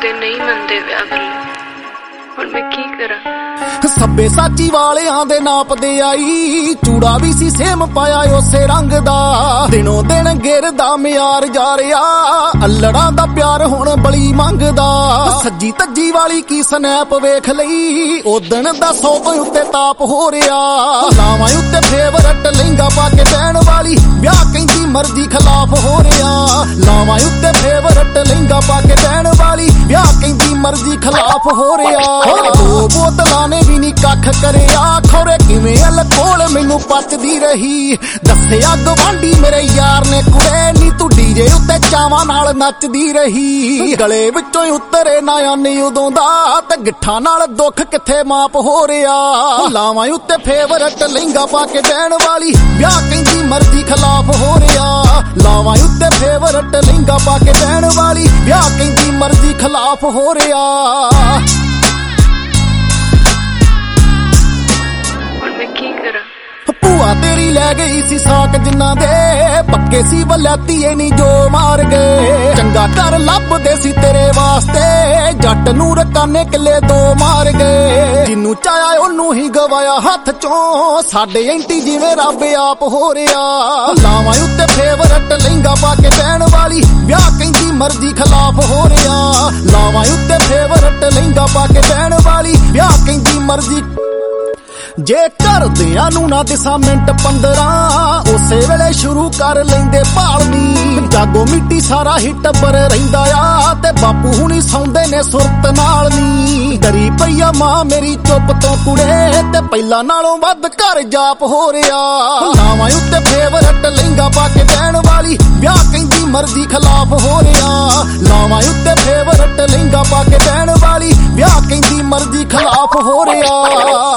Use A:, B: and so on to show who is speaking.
A: वाले नहीं मनते विआह गल्ले, हुण मैं की करा।
B: सब्बे साची वालियां दे नाप दे आई, चूड़ा भी सी सेम पाया उसे रंग दा। दिनों दिन गिरदा म्यार जा रिया, अल्लड़ां दा प्यार हुण बड़ी मंगदा। सज्जी तज्जी वाली की स्नैप वेख लई, उदण दा 100 तो उत्ते ताप हो रिया। लावां उत्ते फेवरट लहंगा पाके बैण वाली, ब्याह कहंदी मर्जी खिलाफ हो रिया। लावां उत्ते फेवरट लहंगा पाके बैण वाली, ब्याह कहंदी मर्जी खिलाफ हो रिया। दो बोतलां ने भी नी कख करिया, खौरे किवें अलकोल मैनू पचदी रही। दस्सिया गवांढी मेरे यार ने कुड़े, नी तू डीजे उत्ते चावां नाल नचदी रही। गले विचों उतरे ना आनी उदों दा, ते गिट्ठां नाल दुख किथे माप हो रिया। लावां उत्ते फेवरट लहंगा पाके बैण वाली, ब्याह कहंदी मर्जी खिलाफ हो रिया। लावां उत्ते फेवरट लहंगा पाके बैण वाली, ब्याह कहंदी मर्जी खिलाफ हो रिया। भूआ तेरी लै गई सी साक जिन्ना दे, पक्के सी वलैतीए नी जो मार गए। चंगा घर लभदे सी तेरे वास्ते, जट नू रकाने किले 2 मार गए। जिन्नू चाया ओनू ही गवाया हथ चों, साडे एंटी जिवें रब आप हो रिया। लावां उत्ते फेवरट लहंगा पाके बैण वाली, ब्याह कहंदी मर्जी खिलाफ हो रिया। लावां उत्ते फेवरट लहंगा पाके बैण वाली, ब्याह कहंदी मर्जी। जे घरदियां नू ना दिसां मिंट 15, उसे वेले शुरू कर लेंदे भालनी। जागो मिट्टी सारा ही टब्बर रहिंदा आ, ते बापू हुणी सौंदे ने सुरत नाल नी। डरी पई आ मां मेरी चुप तो कुड़े, ते पहिला नालों वध घर जाप हो रिया। लावां उत्ते फेवरट लहंगा पाके बैण वाली, ब्याह कहंदी मर्जी खिलाफ हो रिया। लावां उत्ते फेवरट लहंगा पाके बैण वाली, ब्याह कहंदी मर्जी खिलाफ हो रिया।